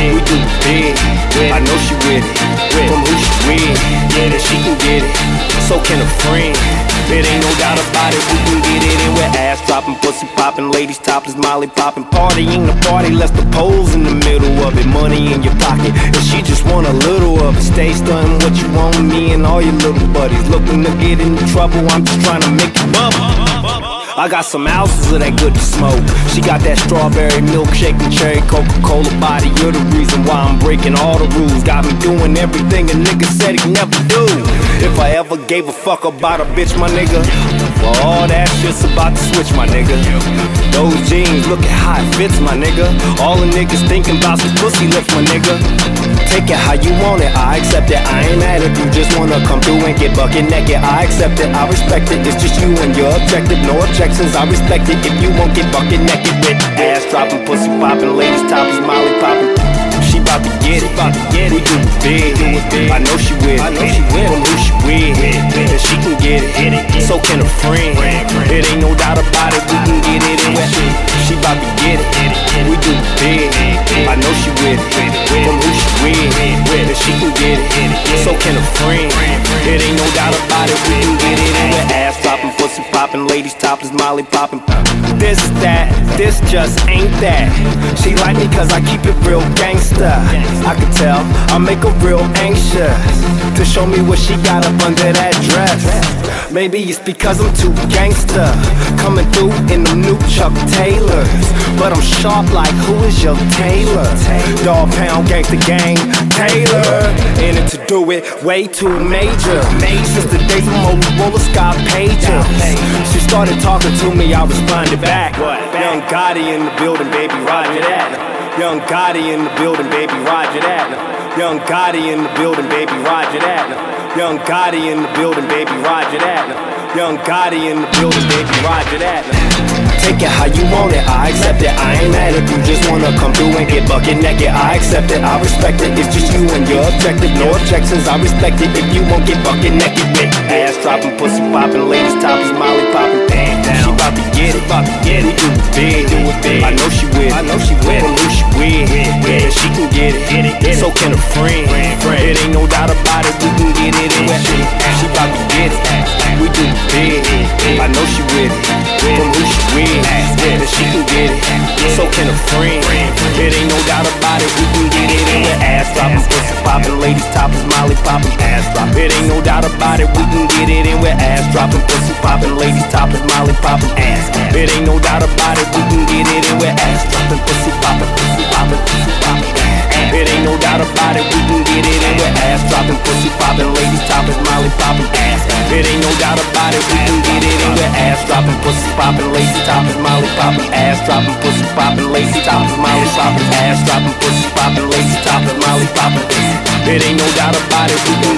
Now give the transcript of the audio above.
We do it big. I know she with it. From who she with, yeah, that she can get it. So can a friend. It ain't no doubt about it. We can get it in with ass dropping, pussy popping, ladies topless, Molly popping. Party ain't a party, less the poles in the middle of it. Money in your pocket, and she just want a little of it. Stay stunting what you want, me and all your little buddies. Looking to get into trouble, I'm just trying to make it bubble. I got some ounces of that good to smoke. She got that strawberry milkshake and cherry Coca-Cola body. You're the reason why I'm breaking all the rules. Got me doing everything a nigga said he'd never do. If I ever gave a fuck about a bitch, my nigga, well, all that shit's about to switch, my nigga. Those jeans, look at how it fits, my nigga. All the niggas thinking about some pussy lips, my nigga. Take it how you want it, I accept it. I ain't mad if you just wanna come through and get bucket naked. I accept it, I respect it. It's just you and your objective, no objections. I respect it if you won't get bucket naked with ass dropping, pussy popping, ladies topless, Molly popping. She bout to get it, we do it big. I know she with it, from who she with, and she can get it. So can a friend. It ain't no doubt about it, we can get it in. She bout to get it, we do it big. I know she with it, from who she with, and she can get it. So can a friend. It ain't no doubt about it, we can get it in. Ass dropping, pussy popping, ladies topless, Molly popping. This, that, this just ain't that. She like me cause I keep it real gangsta. I can tell, I make her real anxious to show me what she got up under that dress. Maybe it's because I'm too gangsta, coming through in them new Chuck Taylors. But I'm sharp like who is your tailor? Dog pound gangsta gang Taylor. In it to do it way too major. Since the days of Motorola Scott Pages, she started talking to me, I responded back. Young Gotti in the building, baby, roger that. Young Gotti in the building, baby, roger that. Young Gotti in the building, baby, roger that. Young Gotti in the building, baby, roger that. Young Gotti in the building, baby, roger that. Take it how you want it, I accept it. I ain't mad if you just wanna come through and get bucket naked. I accept it, I respect it. It's just you and your objective, no objections. I respect it if you won't get bucket naked with ass dropping, pussy popping, ladies topless, Molly popping. She bout to get it, we do it big. I know she with it, from who she with, and she can get it. So can a friend. It ain't no doubt about it, we can get it in. She bout to get it, we do it big. I know she with it, from who she with, and she can get it. So can a friend. It ain't no doubt about it, we can get it in. Ass dropping, pussy popping, ladies topless, Molly popping. Ass dropping. It ain't no doubt about it, we can get it in. With ass dropping, pussy popping, ladies topless, Molly popping. Ass. It ain't no doubt about it, we can get it in. With ass dropping, pussy popping, pussy popping, pussy popping. It ain't no doubt about it, we can get it in. With ass dropping, pussy popping, ladies topless, Molly popping. Ass. It ain't no doubt about it, we can get it in. With ass dropping, pussy popping, ladies topless, Molly popping. Ass dropping, pussy popping, ladies topless, Molly popping. Ass dropping, pussy popping, ladies topless, Molly popping. It ain't no doubt about it, we can